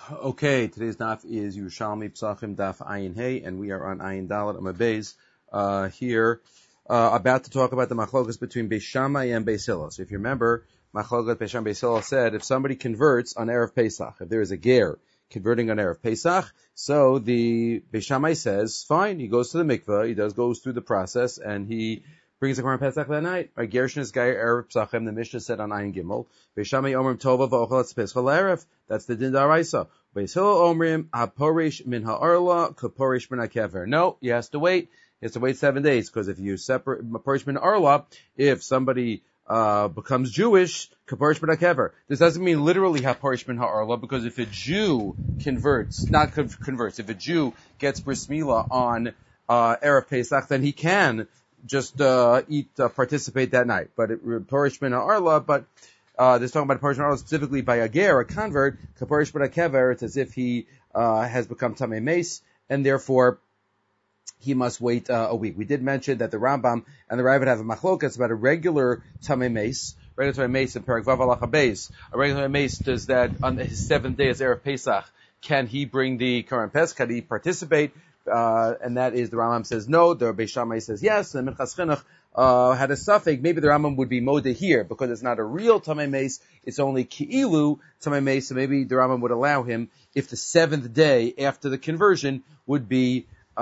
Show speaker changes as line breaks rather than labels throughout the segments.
Okay, today's daf is Yerushalmi Psachim Daf Ayin Hey, and we are on Ayin Dalet Amabez here, about to talk about the machlokas between Beis Shammai and Beis Hillel. So if you remember, machlokas Beis Shammai Beis Hillel said if somebody converts on Erev Pesach, if there is a ger converting on Erev Pesach, so the Beis Shammai says, fine, he goes to the mikveh, he goes through the process, and he brings the Korban Pesach that night. Right? Gershon is Gair Erev Pesachim, the Mishnah said on Ayin Gimel. Beis Shammai Omrim Tova v'ochel Pesach Erev. That's the Din Daraisa. Beis Hillel Omrim HaPorish Min HaArla KaPorish Min HaKever. No, he has to wait. He has to wait 7 days, because if you separate Porish Min HaArla, if somebody becomes Jewish, KaPorish Min HaKever. This doesn't mean literally HaPorish Min HaArla, because if a Jew converts, if a Jew gets bris milah on Erev Pesach, then he can just participate that night. But Porish Min HaArla, but this talking about Porish Min HaArla specifically by a ger, a convert, Kaporish Min HaKever, it's as if he has become Tamei Meis, and therefore he must wait a week. We did mention that the Rambam and the Ravid have a machlokas about a regular Tamei Meis. Regular Tamei Meis in Perek Vav Halacha Beis. A regular Tamei Meis does that on his 7th day as Erev Pesach. Can he bring the Korban Pesach? Can he participate? And that is, the Rambam says no, the Beis Shammai says yes, and the Minchas Chinuch had a suffix. Maybe the Rambam would be Modeh here, because it's not a real Tamei Meis, it's only Ki'ilu Tamei Meis, so maybe the Rambam would allow him if the 7th day after the conversion would be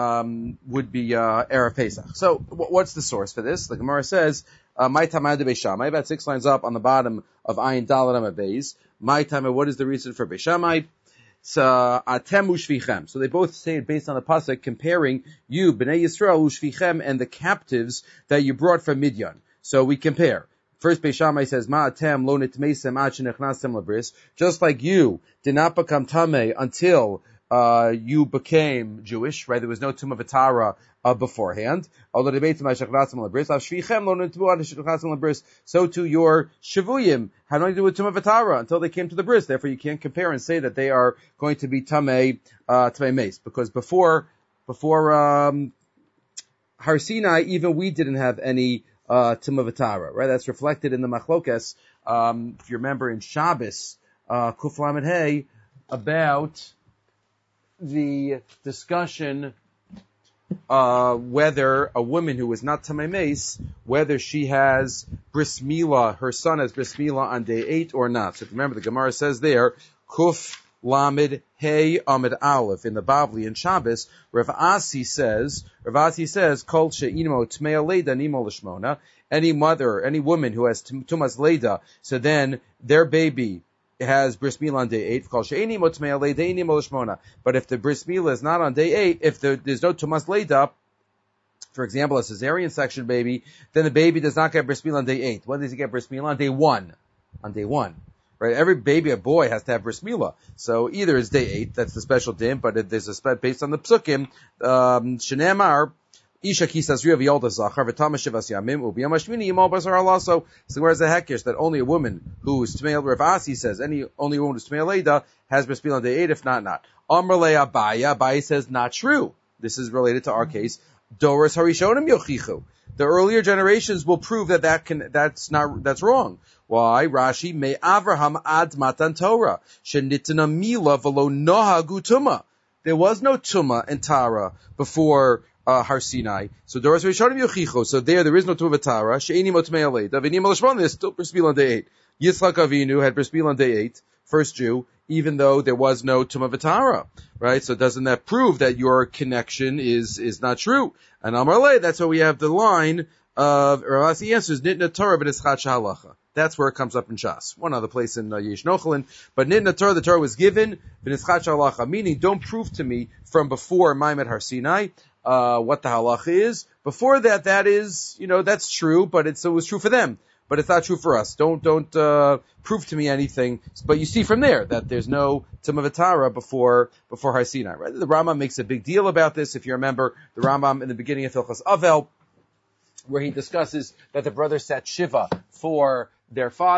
Erev Pesach. So, what's the source for this? The Gemara says, my Tamad Beis Shammai, about 6 lines up on the bottom of Ayin Dalet Amabez. My Tamad, what is the reason for Beis Shammai? Atem ushvichem. So they both say it based on the pasuk comparing you, Bnei Yisrael, ushvichem, and the captives that you brought from Midian. So we compare. First, Beis Shammai says, Ma atem lo nitmeisem ad shenechnastem labris. Just like you did not become tamei until you became Jewish, right? There was no Tumah V'Tara beforehand. So too your Shavuyim had nothing to do with Tumah V'Tara until they came to the bris. Therefore, you can't compare and say that they are going to be Tamei Meis, because before Har Sinai, even we didn't have any Tumah V'Tara, right? That's reflected in the Machlokas. If you remember in Shabbos, Kuf Lamed Hey, about the discussion whether a woman who is not Tamei Meis, whether she has bris milah, her son has bris milah on day 8 or not. So if you remember, the Gemara says there, Kuf Lamed Hey Amid Aleph in the Bavli in Shabbos, Rav Asi says, Kol she'inimo tmei leida nimo lishmona. Any mother, any woman who has tumas leida, so then their baby has bris milah on day 8. But if the bris milah is not on day 8, if there's no tumas leida, for example, a cesarean section baby, then the baby does not get bris milah on day 8. When does he get bris milah? On day 1. On day 1. Right? Every baby, a boy, has to have bris milah. So either it's day 8, that's the special din, but there's a based on the psukim, Shenemar, Isha kisas riv yolda zachar v'tama shivas yamim ubiyam hashmini yimal basar halaso. So whereas the hekesh that only a woman who's tmei Rav Asi says only a woman who's tmei leida has bris milah on day 8. If not. Amar le Abaye says not true. This is related to our case. Doros harishonim yochichu. The earlier generations will prove that's wrong. Why? Rashi me Avraham ad matan Torah shenitna mila v'lo nohagu tuma. There was no tuma and tara before Har Sinai. So Doros Rishonim Yochicho. So there is no Tumah V'Tara. She'eni Motmei Aleid. Avini Malashmon. There's still bris milah on day 8. Yitzchak Avinu had bris milah on day 8. First Jew, even though there was no Tumah V'Tara. Right? So doesn't that prove that your connection is not true? And Amar Le, that's why we have the line of Ravasi answers Nitna Torah b'Nischat Halacha. That's where it comes up in Shas. One other place in Yesh Nochalin. But Nitna Torah, the Torah was given b'Nischat Halacha, meaning don't prove to me from before Maimed Har Sinai what the halacha is. Before that is, that's true, but it was true for them. But it's not true for us. Don't prove to me anything. But you see from there that there's no Tumah V'Tara before Har Sinai, right? The Rambam makes a big deal about this. If you remember, the Rambam in the beginning of Hilchos Avel, where he discusses that the brothers sat Shiva for their father,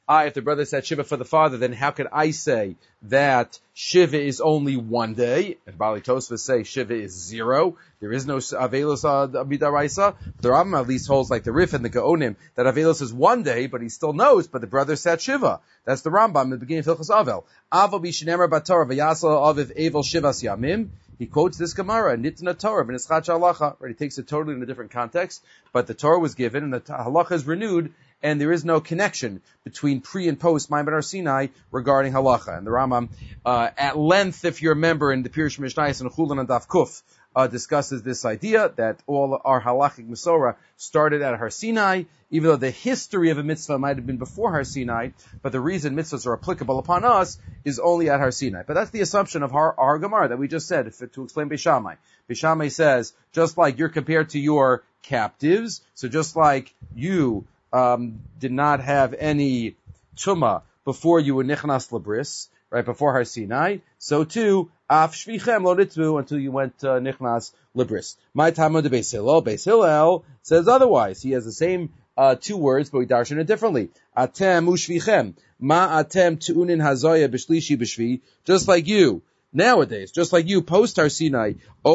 if the brother said Shiva for the father, then how could I say that Shiva is only 1 day? And Bali Tosfos say Shiva is 0. There is no Avelos Midaraisa. The Rambam at least holds like the Rif and the Gaonim that Avelos is 1 day, but he still knows, but the brother said Shiva. That's the Rambam in the beginning of Hilchos Avel. Aval Bishinemer Batorah V'yasal Aviv Evel Shivas Yamim. He quotes this Gemara, Nitna Torah, B'nischat Halacha. Right, he takes it totally in a different context, but the Torah was given and the Halacha is renewed, and there is no connection between pre and post Ma'amad Har Sinai regarding Halacha. And the Rambam, at length, if you remember, in the Pirush Mishnayos and Chulin and Daf Kuf, discusses this idea that all our halachic Masorah started at Har Sinai, even though the history of a mitzvah might have been before Har Sinai, but the reason mitzvahs are applicable upon us is only at Har Sinai. But that's the assumption of our Gemara that we just said to explain Beis Shammai. Beis Shammai says, just like you're compared to your captives, so just like you did not have any tumah before you were nichnas labris, right, before Har Sinai, so too, af shvichem lo nitvu, until you went nichnas labris. My time on the Beis Hillel says otherwise. He has the same 2 words, but we darshan it differently. Atem ushvichem, ma atem tu'unin hazoya b'shlishi b'shvi, just like you, nowadays, just like you, post Har Sinai,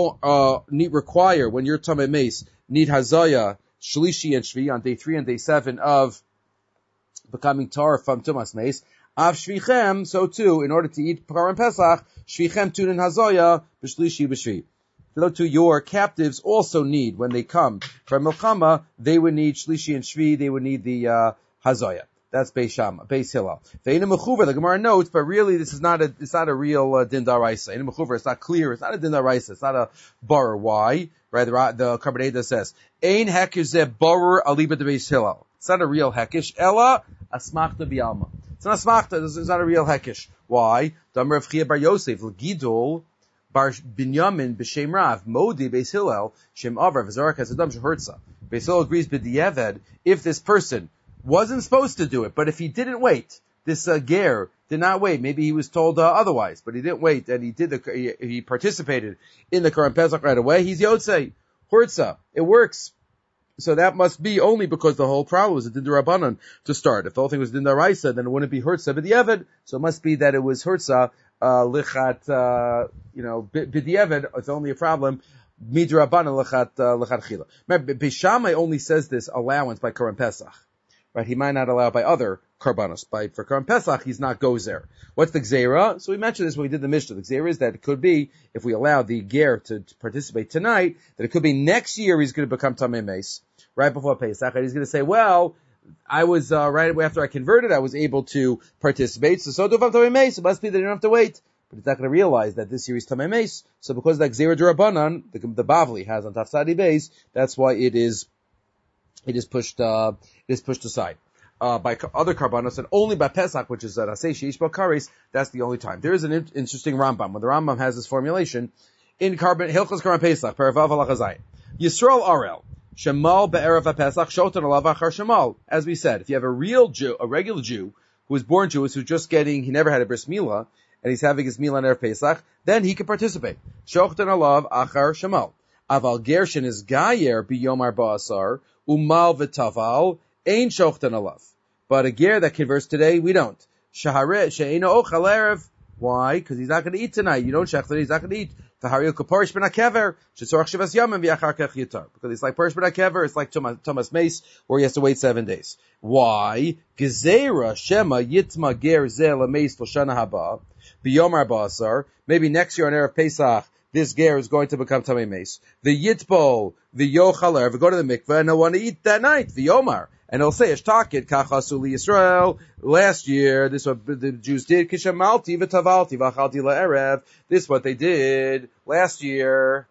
need require, when you're Tamei Meis, need hazoya, Shlishi and Shvi on day 3 and day 7 of becoming Torah from Tumas Meis. Av Shvichem, so too, in order to eat Karan Pesach, Shvichem Tunin Hazoya, B'Shlishi B'Shvi. So too, your captives also need, when they come from Milchama, they would need Shlishi and Shvi, they would need the Hazoya. That's Beis Shammai, Beis Hillel. Ve'ina Mechuver, the Gemara notes, but really this is not a real Din Daraisa. Ve'ina Mechuver, it's not clear, it's not a Din Daraisa, it's not a Bar. Why? Right, the Kabbalah says, Ein hekish ze borer aliba de Beis Hillel. It's not a real hekish. Ella asmachta bialma. It's not asmachta. It's not a real hekish. Why? Damar of Chia bar Yosef l'gidol bar Binyamin b'shem Rav Modi Beis Hillel shem Avrav Zorak Hasadam shehertza. Beis Hillel agrees b'diavad if this person wasn't supposed to do it, but if he didn't wait, this ger did not wait. Maybe he was told otherwise, but he didn't wait, and he participated in the Karan Pesach right away. He's Yotzei, Hurtza. It works. So that must be only because the whole problem was a Din D'Rabbanan to start. If the whole thing was Din D'Oraisa, then it wouldn't be Hurtza b'diavad. So it must be that it was Hurtza, lichat, b'diavad. It's only a problem. Midrabbanan lichat chila. Remember, Beis Shammai only says this allowance by Karan Pesach. Right, he might not allow it by other karbanos. For Karan Pesach, he's not gozer. What's the gzeira? So we mentioned this when we did the Mishnah. The gzeira is that it could be, if we allow the ger to participate tonight, that it could be next year he's going to become Tamei Meis, right before Pesach, and he's going to say, well, I was, right after I converted, I was able to participate, so do Tamei Meis, it must be that you don't have to wait. But he's not going to realize that this year is Tamei Meis, so because that gzeira d'Rabbanan, the Bavli has on Tafsadi Beis, that's why it is pushed aside by other karbanos, and only by Pesach, which is Nasei Sheish Bakaris. That's the only time. There is an interesting Rambam. When the Rambam has this formulation in Hilchos Karan Pesach, Peravav Halacha Yisrael Arel Shemal be'erev Pesach Shotan Alav Achar Shemal. As we said, if you have a real Jew, a regular Jew who was born Jewish, who's just he never had a bris milah, and he's having his milah on erev Pesach, then he can participate. Shotan Alav Achar Shemal. Aval Gershin is Gayer biyomar ba'asar. Umal v'taval ein shochten alav. But a ger that converts today, we don't. Shaharet she'eino ochal erev. Why? Because he's not going to eat tonight. You don't shech today, he's not going to eat. Tahariel kaparish ben hakever shetzorach shivas yamim v'yachar kach yitar. Because it's like parish ben hakever, it's like Thomas Mace, where he has to wait 7 days. Why? Gezerah shema yitma ger zeh lameis l'shana haba b'yomar ba'asar. Maybe next year on erev Pesach, this ger is going to become Tamei Meis. The Yitbol, the Yochaler, go to the mikveh, and he'll want to eat that night, the Yomar. And he'll say, Eshtakit, Kachasuli Yisrael. Last year, this is what the Jews did. Kishamalti, V'tavalti, V'achalti la'erev. This is what they did last year.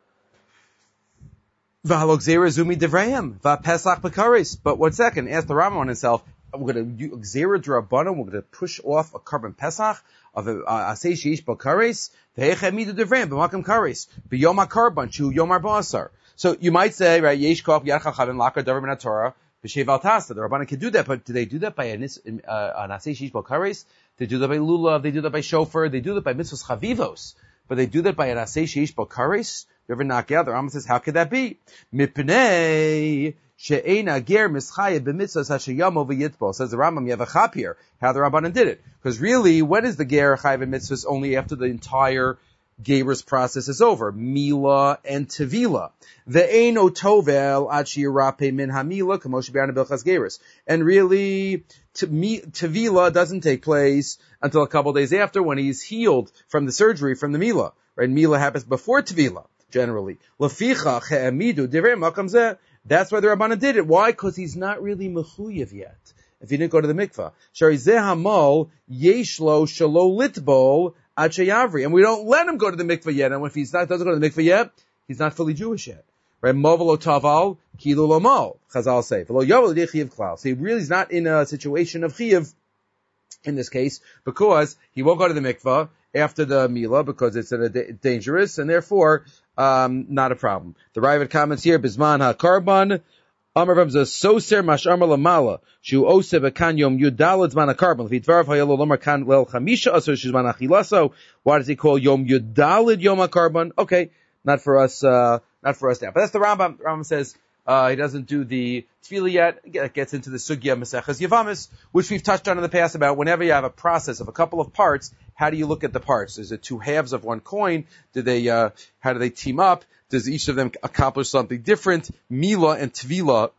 V'halok zera zumi devrayim. V'pesach b'karis. But 1 second, ask the Rambam on himself, we're going to zera d'Rabbanan, we're going to push off a carbon Pesach of a asay sheish b'karis. V'hechem midu devrayim, b'makam karis. B'yom ha'karban, shu yom ha'ba'asar. So you might say, right, yesh koch yad chachavim lakar davar min Torah. B'sheval tasta, the Rabbanan can do that, but do they do that by an asay sheish b'karis? They do that by lulav, they do that by shofar, they do that by mitzvahs chavivos, but they do that by an asay sheish b'karis? You ever knock out? The Rambam says, how could that be? Mipnei she'ena ger mischayev b'mitzvos hasheyamo v'yitbo. Says the Rambam, you have a chap here, how the Rabbanan did it. Because really, when is the ger chayev b'mitzvos? Only after the entire gerus process is over. Mila and tevila. Ve'eno tovel ad sheyirape min hamila k'moshe b'yana bilchas gerus. And really, tevila doesn't take place until a couple days after, when he's healed from the surgery, from the mila. Right? Mila happens before tevila, generally. Leficha che'emidu divrei makam zeh. That's why the Rabbanan did it. Why? Because he's not really mechuyev yet. If he didn't go to the mikvah. Shari zeh hamal yeshlo shalo litbol ad sheyavri. And we don't let him go to the mikvah yet. And if doesn't go to the mikvah yet, he's not fully Jewish yet. Right? Movelo taval kilu lomal. Chazal say. V'lo yovel chiyuv klal. So he really is not in a situation of chiyuv in this case, because he won't go to the mikvah after the Mila, because it's dangerous, and therefore, not a problem. The Raavad comments here, Bizman ha-karban, Amar Rav Soser mash'amar lamala, shu ose bekan yom yudalad zman ha-karban, v'yitvarv hayalo lomar kan lel chamisha asur shizman achilaso. Why does he call yom yudalad yom ha-karban? Okay, not for us now. But that's the Rambam. The Rambam says, he doesn't do the tefillah yet. It gets into the sugya Maseches Yavamis, which we've touched on in the past about whenever you have a process of a couple of parts, how do you look at the parts? Is it two halves of one coin? How do they team up? Does each of them accomplish something different? Mila and tefillah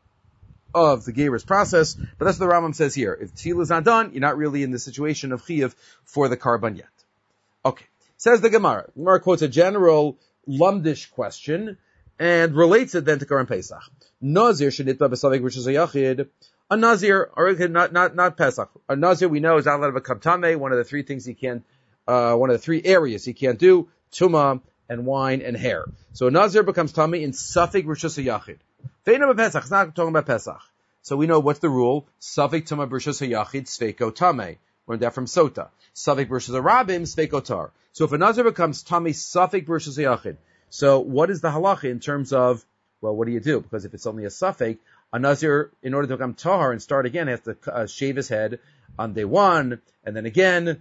of the gerus process. But that's what the Rambam says here. If tefillah is not done, you're not really in the situation of chiyuv for the karban yet. Okay. Says the Gemara. The Gemara quotes a general lumdish question, and relates it then to Karban Pesach. Nazir shenitba b'savik which is a yachid. A Nazir, or not Pesach. A Nazir we know is not allowed to become tamei. One of the three things he can't, one of the three areas he can't do: tuma and wine and hair. So a Nazir becomes tamei in safik rishus a yachid. Ve'ena b'Pesach. It's not talking about Pesach. So we know what's the rule: safik tuma rishus a yachid sveiko tamei. Learned that from Sota. Safik rishus a rabim sveiko tar. So if a Nazir becomes tamei safik rishus a yachid, so what is the halacha in terms of, well, what do you do? Because if it's only a suffix, a Nazir, in order to become tahar and start again, has to shave his head on day one, and then again.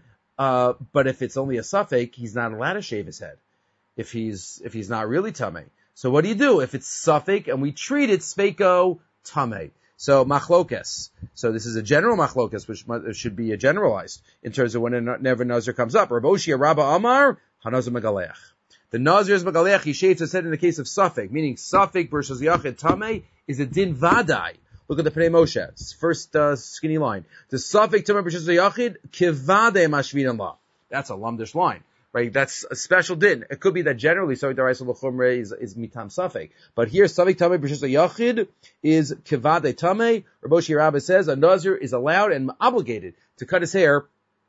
But if it's only a suffix, he's not allowed to shave his head if he's not really tamei. So what do you do if it's suffix and we treat it speiko tamei? So machlokes. So this is a general machlokes, which should be generalized in terms of whenever Nazir comes up. Rav Oshia Rabba Amar Hanazir Megaleach. The Nazir is Megaleach, he shaves his head in the case of Safek, meaning Safek versus Yachid Tameh is a din vadai. Look at the Pnei Moshe, it's first skinny line. The Safek Tameh versus Yachid, kivadei mashvinan la. That's a lumdish line, right? That's a special din. It could be that generally Safek Daraisa L'chumre is mitam Safek. But here Safek Tameh versus Yachid is kivadei Tameh. Raboshi Rabba says a Nazir is allowed and obligated to cut his hair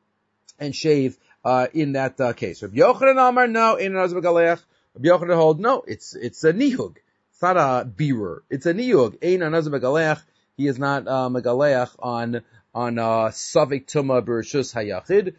and shave in that case. Rabbi Yochanan Amar, no, in Nazir Megaleach. Rabbi Yochanan hold, no, it's a nihug. It's not a birur. It's a nihug. Ein Nazir Megaleach. He is not Megaleach on Savik Tuma Bereshus Hayachid,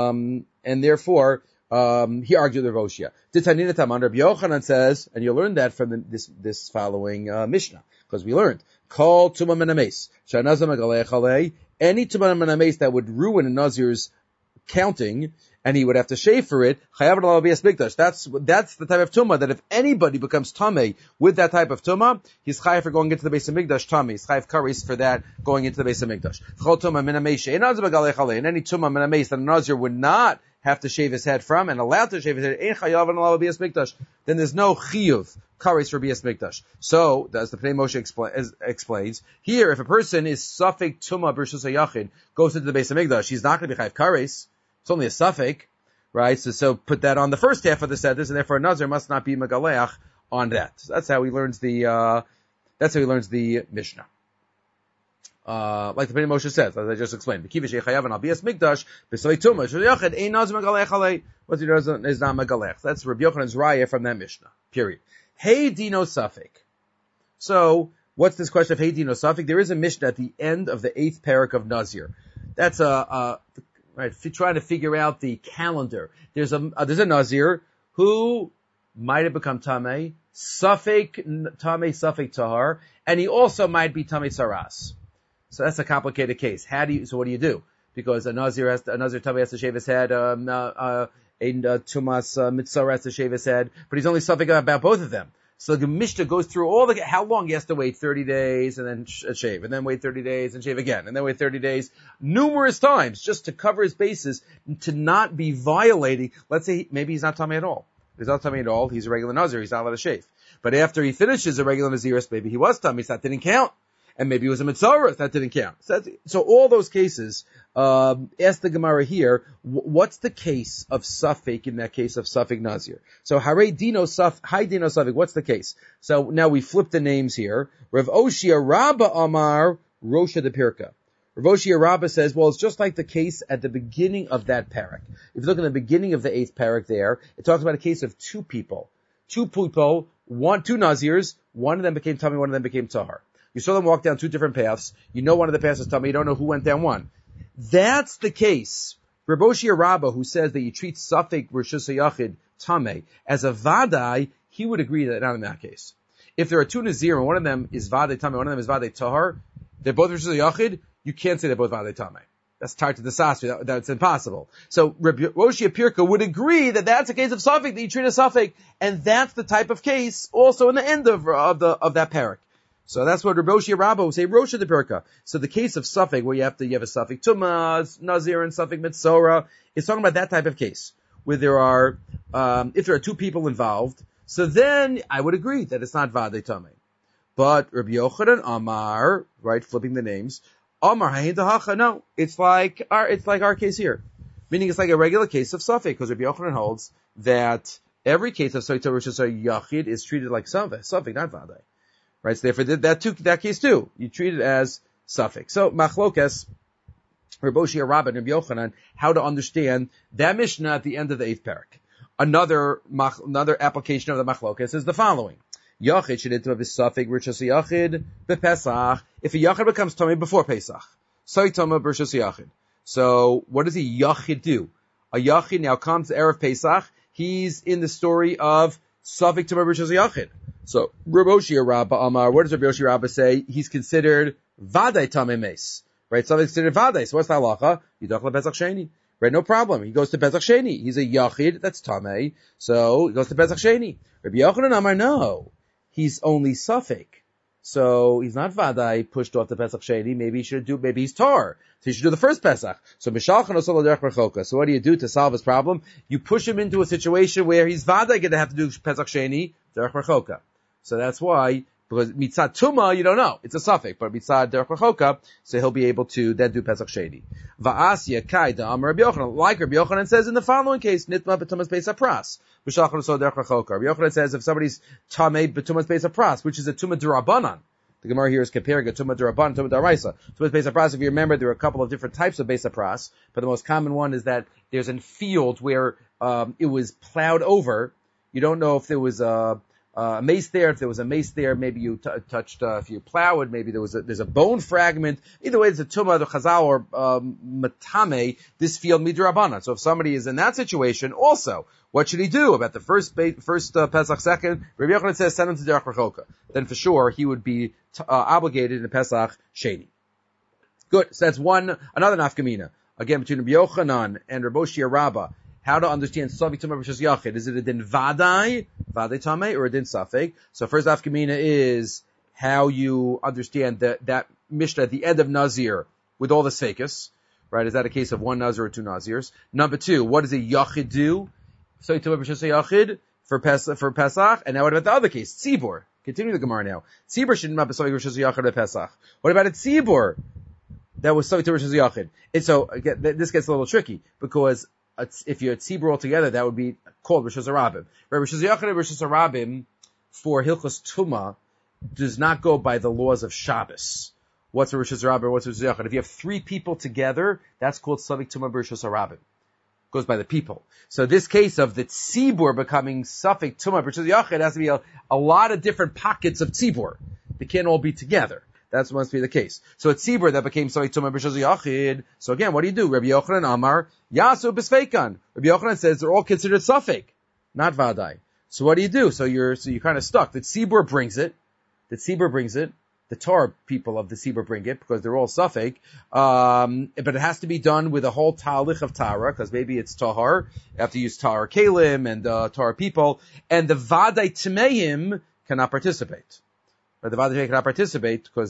and therefore he argued the Roshia. Titanina Taman. Rabbi Yochanan says, and you'll learn that from this following Mishnah, because we learned Kol Tuma Menames Shanazir Megaleach Alei. Any Tuma Menames that would ruin a Nazir's counting, and he would have to shave for it. Chayav l'alav b'yas mikdash. That's the type of tumah that if anybody becomes tamei with that type of tumah, he's chayav for going into the base of mikdash tamei. He's chayav karis for that going into the base of mikdash. Chol tumah min hameisha. And any tumah min hameis that a nazir would not have to shave his head from and allowed to shave his head. Ein chayav l'alav b'yas mikdash. Then there's no chiyuv karis for b'yas mikdash. So, as the Pnei Moshe explains, here if a person is safek tumah b'rishus hayachid goes into the base of mikdash, he's not going to be chayav karis. It's only a suffix, right? So put that on the first half of the sentence, and therefore a Nazir must not be Megaleach on that. So that's how he learns the Mishnah. Like the Pnei Moshe says, as I just explained. What's he does is not Megalech. That's Rabbi Yochanan's raya from that Mishnah. Period. Hey Dino Safik. So, what's this question of Hey Dino Safik? There is a Mishnah at the end of the 8th parak of Nazir. That's right, trying to figure out the calendar. There's a Nazir who might have become Tamei, Safek Tahar, and he also might be Tamei Saras. So that's a complicated case. So what do you do? Because a Nazir Tamei has to shave his head, a Tumas Mitzvah has to shave his head, but he's only Safek about both of them. So the Mishnah goes through how long he has to wait, 30 days, and then shave, and then wait 30 days, and shave again, and then wait 30 days, numerous times, just to cover his bases, to not be violating. Let's say maybe he's not Tamei at all. He's not Tamei at all. He's a regular Nazir. He's not allowed to shave. But after he finishes a regular Naziris, maybe he was Tamei, so that didn't count. And maybe he was a Mitzorah, that didn't count. So all those cases, ask the Gemara here, what's the case of Safek in that case of Safek Nazir? So Hare Dino Safek, what's the case? So now we flip the names here. Rav Oshia Rabba Amar Rosha de Pirka. Rav Oshia Rabba says, well, it's just like the case at the beginning of that parak. If you look at the beginning of the 8th parak there, it talks about a case of two people. Two Nazirs, one of them became Tamei, one of them became Tahar. You saw them walk down two different paths. You know one of the paths is Tamei. You don't know who went down one. That's the case. Rav Oshia Rabba, who says that you treat Safek Rishus HaYachid Tamei as a Vadai, he would agree that not in that case. If there are two Nazir and one of them is Vadai Tamei, one of them is Vadai Tahar, they're both Rishus HaYachid, you can't say they're both Vadai Tamei. That's tied to the Sasri. That's impossible. So Rav Oshia Pirka would agree that that's a case of Safek, that you treat as Safek, and that's the type of case also in the end of that parak. So that's what Rav Oshia Rabba would say, Rosha de Pirka. So the case of Safek, where you have a Safek Tumah, Nazir, and Safek Mitzorah, is talking about that type of case, where there are, if there are two people involved, so then I would agree that it's not Vadei Tamei. But Rabbi Yochanan Amar, right, flipping the names, Amar Hayin Dahacha, no, it's like our case here. Meaning it's like a regular case of Safek, because Rabbi Yochanan holds that every case of Safek Rishus HaYachid is treated like Safek, not Vadei. Right, so therefore that case too, you treat it as Safek. So Machlokas, Rav Oshia Rabba and Rabbi Yochanan, how to understand that Mishnah at the end of the 8th parak. Another application of the Machlokas is the following: Yachid should enter his Safek Rishus HaYachid bePesach. If a Yachid becomes Tamei before Pesach, Soy Tamei Rishus HaYachid. So what does a Yachid do? A Yachid now comes to Erev Pesach. He's in the story of Safek Tamei Rishus HaYachid. So, Rav Oshia Rabba Amar, what does Rav Oshia Rabba say? He's considered Vadai Tamei Meis. Right? Something's considered Vadai. So what's the halacha? Yidach LePesach Sheni. Right? No problem. He goes to Pesach Sheni. He's a Yachid, that's Tamei. So, he goes to Pesach Sheni. Rabbi Yochanan Amar, no. He's only Safek. So, he's not Vadai pushed off the Pesach Sheni. Maybe he's Tar. So he should do the first Pesach. So, Mishalchan Osol Derech Rechoka. So what do you do to solve his problem? You push him into a situation where he's Vadai going to have to do Pesach Sheni, Derech Rechoka. So that's why, because Mitzad Tumah, you don't know. It's a Safek. But Mitzad Derech Rechoka, so he'll be able to then do Pesach Sheni. Va'asya Kai Da'am Rabbi Yochanan. Like Rabbi Yochanan says in the following case, Nitma B'tumas Beis HaPras. B'shachan Osol Derech Rechoka. Rabbi Yochanan says if somebody's Tamei B'tumas Beis HaPras, which is a Tumah D'Rabbanan. The Gemara here is comparing a Tumah D'Rabbanan, Tumah D'Oraisa. Tumas Beis HaPras, if you remember, there are a couple of different types of Beis HaPras, but the most common one is that there's a field where it was plowed over. You don't know if there was a mace there. If there was a mace there, maybe you touched, if you plow it, maybe there's a bone fragment. Either way, it's a tumah, the chazal, or matame, this field midrabanan. So if somebody is in that situation, also, what should he do about the first Pesach, second? Rabbi Yochanan says, send him to Derech Rechoka. Then for sure, he would be obligated in Pesach Sheni. Good. So that's another nafkamina. Again, between Rabbi Yochanan and Rav Oshia Rabba. How to understand Safek Tumah Rishus Yachid. Is it a din Vadai Tamei, or a din Safek? So first nafkamina is how you understand that Mishnah at the end of Nazir with all the Sfekas. Right? Is that a case of one Nazir or two Nazirs? Number two, what does a Yachid do? Safek Tumah Rishus Yachid for Pesach. And now what about the other case? Tzibur. Continue the Gemara now. Tzibur should not be Safek Rishus Yachid at Pesach. What about a Tzibur that was Safek Tumah Rishus Yachid? And so again, this gets a little tricky because if you're a tzibur altogether, that would be called Rishus Harabim. Rishus Yachid and Rishus Harabim for Hilchos Tumah does not go by the laws of Shabbos. What's a Rishus Harabim? What's a Rishus Yachid? If you have three people together, that's called Safek Tumah Rishus Harabim. Goes by the people. So this case of the tzibur becoming Safek Tumah Rishus Yachid has to be a lot of different pockets of tzibur. They can't all be together. That must be the case. So it's Tzibur that became Safek Tumah Rishus Yachid. So again, what do you do? Rabbi Yochanan Amar, Yasu B'Sfeikan. Rabbi Yochanan says they're all considered Safek, not Vadai. So what do you do? So you're kind of stuck. The Tzibur brings it. The Torah people of the Tzibur bring it because they're all Safek. But it has to be done with a whole talich of Tara, because maybe it's Tahar. You have to use Tahar Kalim and Tahar people. And the Vadai Tmeim cannot participate. But the Vadei Tamei cannot participate because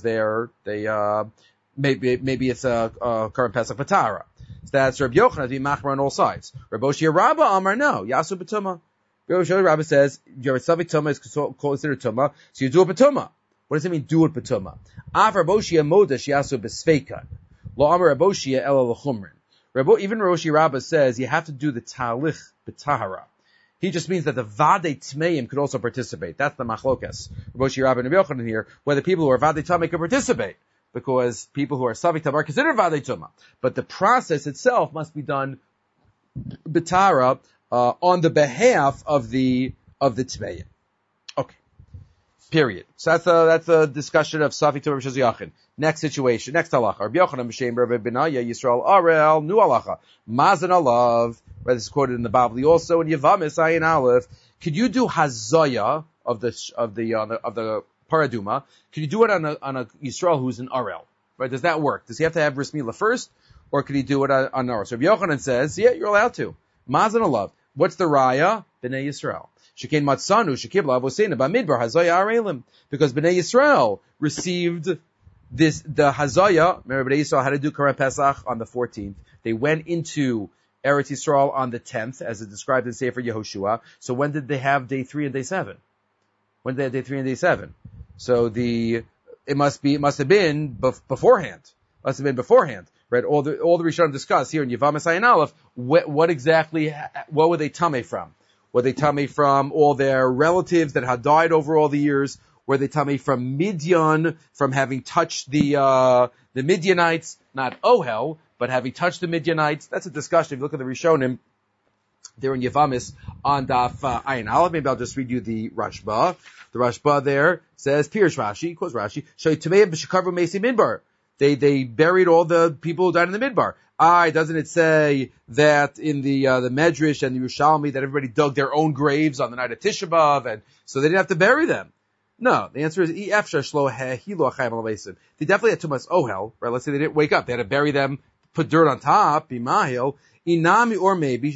maybe it's a current Pesach Patara. So that's Rabbi Yochanan to be machmer on all sides. Rabbi Oshia Rabba Amar no, Yasu B'tumah. Rabbi Oshia Rabba says your Savik Tumah is considered Tumah, so you do it B'tumah. What does it mean, do it B'tumah? Av Rabbi Oshia Modash Yasu B'sveikan. Lo Amar Rabbi Oshia Ela L'chumrin. Even Rabbi Oshia Rabba says you have to do the Talich B'tahara. He just means that the Vadei Tmeim could also participate. That's the machlokas. Rabbi Oshia Rabba and Rabbi Yochanan here, whether people who are Vadei Tamei can participate. Because people who are Savik Tav are considered Vadei Tumah. But the process itself must be done B'tara, on the behalf of the Tmeim. Okay. Period. So that's a discussion of Savik Tav Rishaz Yachin. Next situation. Next halacha. Rabbi Yochanan B'Shem Rabbi Benaya Yisrael Arel Nu halacha. Mazan alav. Right, this is quoted in the Bavli also in Yavamis Ayin Aleph. Could you do Hazaya of the Paraduma? Can you do it on a Yisrael who's an Arel? Right? Does that work? Does he have to have Bris Milah first? Or could he do it on Arel? So Rabbi Yochanan says, yeah, you're allowed to. Mazan alav. What's the Raya? B'nai Yisrael. Shekein Matzanu, Shekibla, Avosena, Bamidbar, Hazaya Arelim. Because B'nai Yisrael received the Hazaya. Remember, B'nai Yisrael had to do Karen Pesach on the 14th. They went into Eretz Yisrael on the 10th, as it described in Sefer Yehoshua. So when did they have day 3 and day 7? When did they have day 3 and day 7? So it must have been beforehand. Must have been beforehand, right? All the Rishonim discussed here in Yavamis Ayin Aleph, what were they tamei from? Were they tamei from all their relatives that had died over all the years? Were they tamei from Midian, from having touched the Midianites, not Ohel, but having touched the Midianites? That's a discussion. If you look at the Rishonim, they're in Yavamis on Daf Ayin Aleph. Maybe I'll just read you the Rashba. The Rashba there says, Pirush Rashi, quotes Rashi, they buried all the people who died in the Midbar. Doesn't it say that in the Medrash and the Yerushalmi that everybody dug their own graves on the night of Tisha B'Av, and so they didn't have to bury them? No, the answer is they definitely had Tumas Ohel, right? Let's say they didn't wake up. They had to bury them, put dirt on top, Bimahil, Inami, or maybe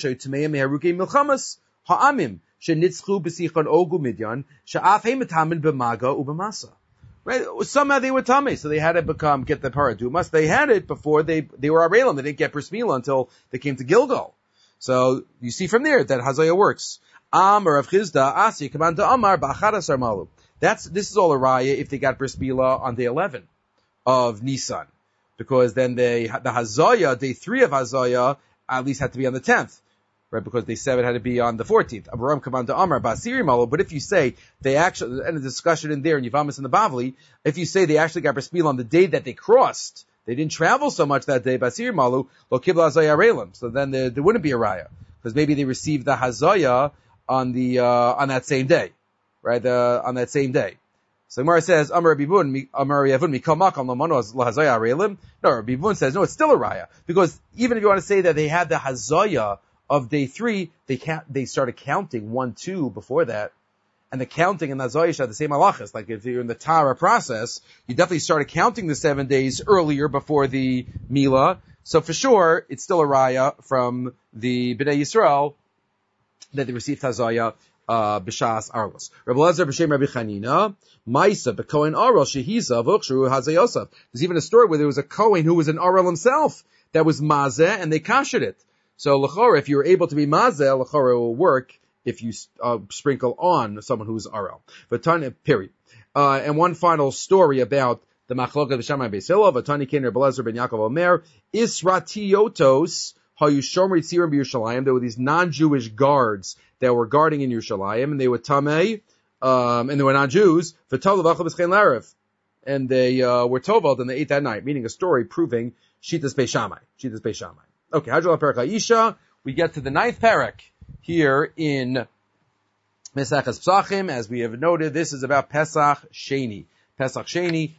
Milchamas, Ha'amim, Shenitzchu B'sichon Ogu Midyan, Sha'af Heimatamin B'maga Ubamasa. Right? Somehow they were tamei, so they had to get the paradumas. They had it before they were Arelim. They didn't get Bris Milah until they came to Gilgal. So you see from there that Hazaya works. Amar of Chizda, Asi, Kamanda Amar, Ba'achadasar Malu. This is all a raya if they got Bris Milah on day 11 of Nisan. Because then the Hazaya, day 3 of Hazaya, at least had to be on the 10th. Right, because they said it had to be on the 14th. Abraham Kamanda Amar Basiri Malo. But if you say they actually, and the discussion in there in Yavamis and the Bavli, if you say they actually got Bris Milah on the day that they crossed, they didn't travel so much that day, Basiri Malu, Lo Kibla Hazaya Arelim. So then there wouldn't be a raya. Because maybe they received the Hazaya on that same day. Right, on that same day. So Gemara says, Amar Rabbi Yavun, Mikal Makam Lamano Hazaya Arelim. No, Rabbi Yavun says, no, it's still a raya. Because even if you want to say that they had the Hazaya of day 3, they started counting 1, 2 before that. And the counting in Nazoyish are the same halachas. Like if you're in the Tara process, you definitely started counting the 7 days earlier before the Mila. So for sure, it's still a raya from the Bnei Yisrael that they received Hazaya, B'shas Arlos. Rabbi Lazar B'Shem Rabbi Chanina, Maisa B'Kohen Arel Shehiza V'Uchshru Hazayosaf. There's even a story where there was a Kohen who was an Arel himself that was Mazeh and they kashered it. So, l'chora, if you were able to be mazeh, l'chora will work if you sprinkle on someone who's arel. Vatani, period. And one final story about the machloket b'shamai beis Hillel. Vatani kein Rebbe Elazar ben Yaakov Omer, Isratiotos hayushomri tzirim b'Yerushalayim. There were these non-Jewish guards that were guarding in Yerushalayim, and they were tamei, and they were non-Jews. V'tol l'vachal b'schein l'erev. And they were tovald, and they ate that night, meaning a story proving Shitas Beis Shammai. Shitas Beis Shammai. Okay, Hadral Parak Ha'isha. We get to the 9th parak here in Mesachas Pesachim. As we have noted, this is about Pesach Sheni. Pesach Sheni,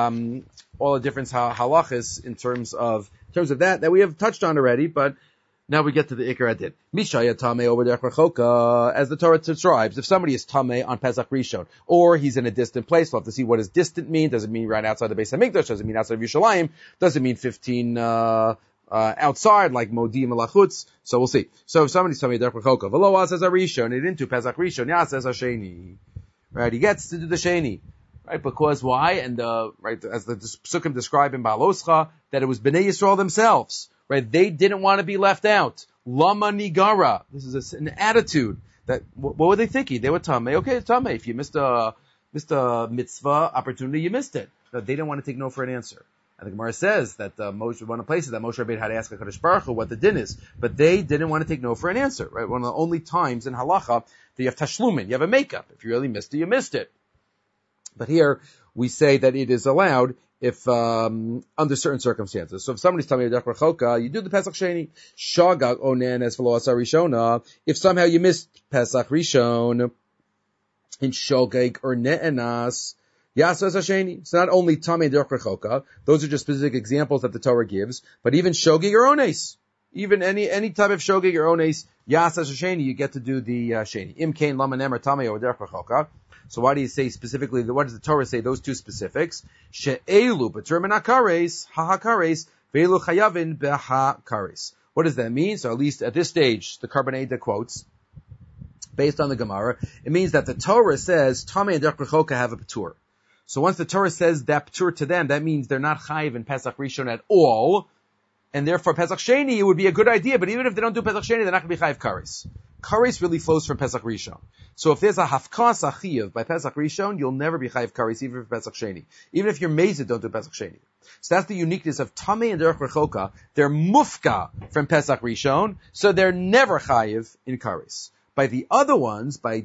all the different halachas in terms of that we have touched on already, but now we get to the Iker Adin. Mishaya Tameh over Derech Rechoka, as the Torah describes, if somebody is Tameh on Pesach Rishon, or he's in a distant place, we'll have to see what does distant mean. Does it mean right outside the Beis HaMikdash? Does it mean outside of Yerushalayim? Does it mean 15, outside, like Modim Malachutz? So we'll see. So if somebody's Tameh Derech Rechoka, V'lo as a Rishon, it into Pesach Rishon, Yas as a Sheni. right? He gets to do the sheni, right? Because why? And right, as the Psukim describe in Baloscha, that it was Bnei Yisrael themselves, right? They didn't want to be left out. Lama nigara. This is an attitude that what were they thinking? They were tamei. Okay, it's tamei. If you missed a mitzvah opportunity, you missed it. But they didn't want to take no for an answer. And the Gemara says that Moshe, one of the places that Moshe Rabbeinu had to ask HaKadosh Baruch Hu what the din is, but they didn't want to take no for an answer, right? One of the only times in halacha that you have tashlumin, you have a makeup. If you really missed it, you missed it. But here we say that it is allowed if under certain circumstances. So if somebody's telling you Rechoka, you do the Pesach Sheni. Shagag onen as v'lo asar rishona. If somehow you missed Pesach Rishon in Shogeg or Ne'enas, Yasas Hasheni. It's not only Tamei Derech Rechoka. Those are just specific examples that the Torah gives. But even Shogeg or Ones. Even any type of Shogeg or Ones, Yasas Hasheni, you get to do the Sheni. Im Kain Lama Nemer Tamei or Derech Rechoka. So why do you say specifically, what does the Torah say, those two specifics? She'elu b'termin hakares, ha-hakares, ve'elu chayavin be'ha-kares. What does that mean? So at least at this stage, the Karbaneda quotes, based on the Gemara, it means that the Torah says, Tamei and Derech Rechoka have a patur. So once the Torah says that patur to them, that means they're not chayiv in Pesach Rishon at all, and therefore Pesach Sheni, it would be a good idea, but even if they don't do Pesach Sheni, they're not going to be chayiv kares. Kares really flows from Pesach Rishon. So if there's a hafkas achiv by Pesach Rishon, you'll never be chayiv kares, even for Pesach Sheni. Even if you're mazid, don't do Pesach Sheni. So that's the uniqueness of Tamei and Derech Rechoka. They're mufka from Pesach Rishon, so they're never chayiv in kares. By the other ones, by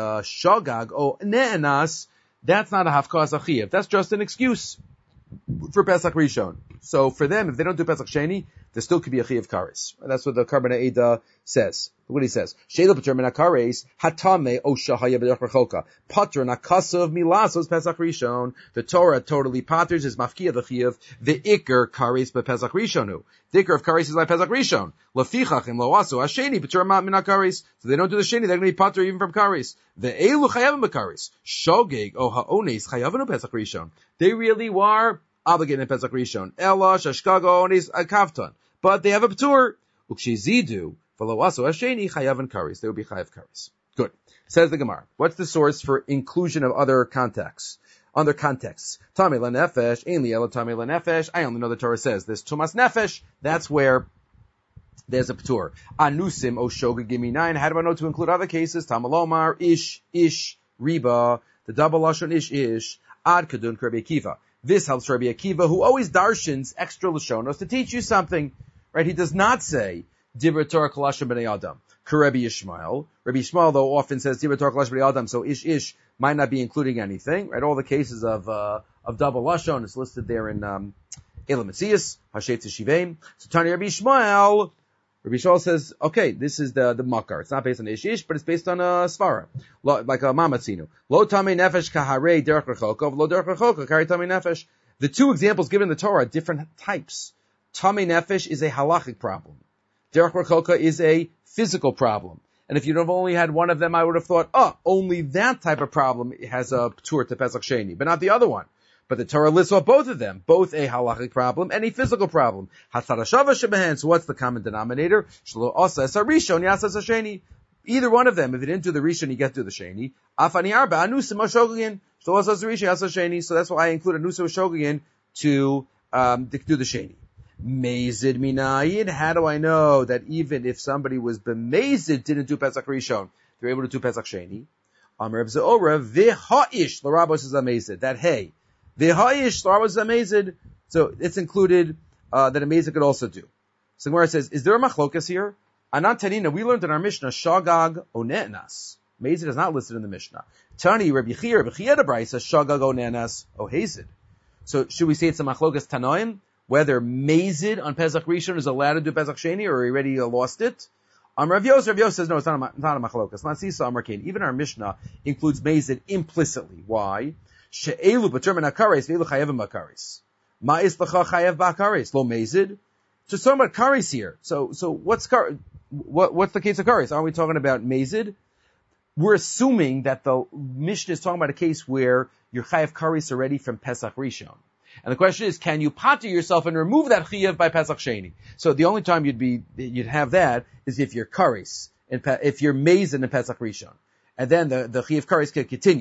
Shogag or Ne'enas, that's not a hafkas achiv. That's just an excuse for Pesach Rishon. So for them, if they don't do Pesach Sheni, there still could be a Chiyav Kares. That's what the Karbanei Eda says. Look what he says. Sheila Pater Min HaKares, Hatame O Shahaya B'derech Rechoka. Pater Nakasav Milasos Pesach Rishon. The Torah totally paters is Mafkia the Chiyav. The Iker Kares Pesach Rishonu. The Iker of Kares is like Pesach Rishon. Lafichach and Loaso Hasheni Pater Min HaKares. So they don't do the Sheni, they're going to be pater even from Kares. The Elu Chayavim B'Kares. Shogeg O Ha'ones Chayavim Pesach Rishon. They really were obligated in Pesach Rishon. Ela, Shashkago, Onis, Kavton. But they have a P'tur. Ukshizidu, V'loaso Hasheni, Chayav and Kares. They would be Chayav Kares. Good. Says the Gemara. What's the source for inclusion of other contexts? Under contexts. Tamei L'Nefesh, Ein Li Ela Tamei L'Nefesh. I only know the Torah says this. Tumas Nefesh, that's where there's a P'tur. Anusim, O Shoga, give me 9. How do I know to include other cases? Tamalomar, Ish, Riba, the double Lashon Ish, Ad Kadun, Rabbi Akiva. This helps Rabbi Akiva, who always darshans extra Lashonos to teach you something. Right? He does not say, Dibra Torah Kalashon B'nei Adam. Rabbi Yishmael. Rabbi Yishmael, though, often says Dibra Torah Kalashon B'nei Adam, so Ish might not be including anything. Right? All the cases of double Lashon is listed there in Elam Metzias, Hashet Shivim. So Tani Rabbi Yishmael, says, okay, this is the makar. It's not based on Ish, but it's based on Svara. Like a Mamatzinu. Lo Tamei Nefesh Kaharei Derech Rechoka, Lo Derech Rechoka Kari Tamei Nefesh. The two examples given in the Torah are different types. Tamei Nefesh is a halachic problem. Derech Rechoka is a physical problem. And if you'd have only had one of them, I would have thought, only that type of problem has a P'tur to Pesach Sheni, but not the other one. But the Torah lists off both of them, both a halachic problem and a physical problem. So what's the common denominator? Either one of them, if you didn't do the Rishon, you get to do the Sheni. So that's why I included Nusa Shogin to do the Sheni. Mazid minayin. How do I know that even if somebody was b'mazid, didn't do Pesach Rishon, they're able to do Pesach Sheni? Amar Reb Ze'ora v'ha'ish l'rabos is amazid. That hey. The ha'ish was amazed, so it's included that amazed could also do. So Gemara says, is there a machlokas here? Anan Tanina, we learned in our Mishnah, Shagag Onenas. Amazed is not listed in the Mishnah. Tani Rabbi Chia the Brisa, Shagag Onenas Ohazid. So should we say it's a machlokas Tanoim? Whether mazid on Pesach Rishon is allowed to do Pesach Sheni, or he already lost it? Rav Yos says, no, it's not a machlokas. Matzisa Amar Kain. Even our Mishnah includes mazid implicitly. Why? She'elu b'termin hakares ve'elu chayevim hakares. Ma'is l'cha chayev b'hakares lo mezid. Just talking about kares here. So what's the case of kares? Aren't we talking about mezid? We're assuming that the Mishnah is talking about a case where you're chayev kares already from Pesach Rishon. And the question is, can you pater yourself and remove that chayev by Pesach Sheni? So the only time you'd have that is if you're kares, if you're mezid in Pesach Rishon. And then the chayev kares can continue.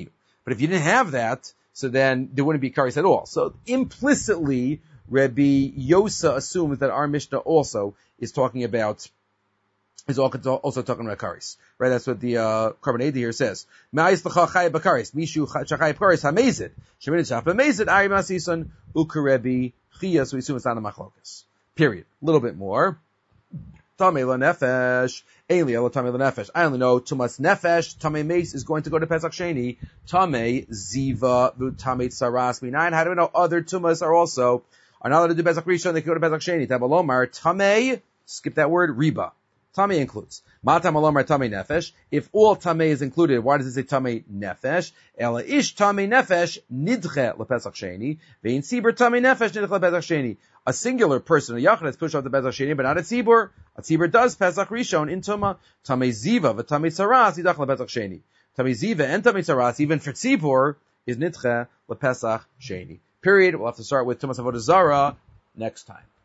But if you didn't have that, so then there wouldn't be kares at all. So implicitly, Rabbi Yosa assumes that our Mishnah also is talking about, is also talking about kares. Right? That's what the Karban here says. Ma'is l'cha chay b'kares. Mishu chachay b'kares hamezid. Shemin chaf hamezid ari masison ukarebi chia. So we assume it's not a machlokas. Period. A little bit more. Tamei nefesh. Eli elo tamei nefesh. I only know tumas nefesh. Tamei mace is going to go to Pesach Sheni. Tamei ziva v'tamei tsaras minayin. How do we know other tumas are not allowed to do Pesach Rishon? They can go to Pesach Sheni. Tabalomar tamei. Skip that word. Riba. Tamei includes. Matam alomar tamei nefesh. If all tamei is included, why does it say tamei nefesh? Ela ish tamei nefesh nidche lePesach Sheni. Vein sibur tamei nefesh nidche lePesach Sheni. A singular person, a yachid, is pushed off the Pesach Sheni, but not a tzibur. A tzibur does Pesach Rishon in Tuma. Tamei ziva v'tamei tzaras yidach lePesach Sheni. Tamei ziva and tamei tzaras, even for tzibur, is nidche lePesach Sheni. Period. We'll have to start with Tumas Avodah Zarah next time.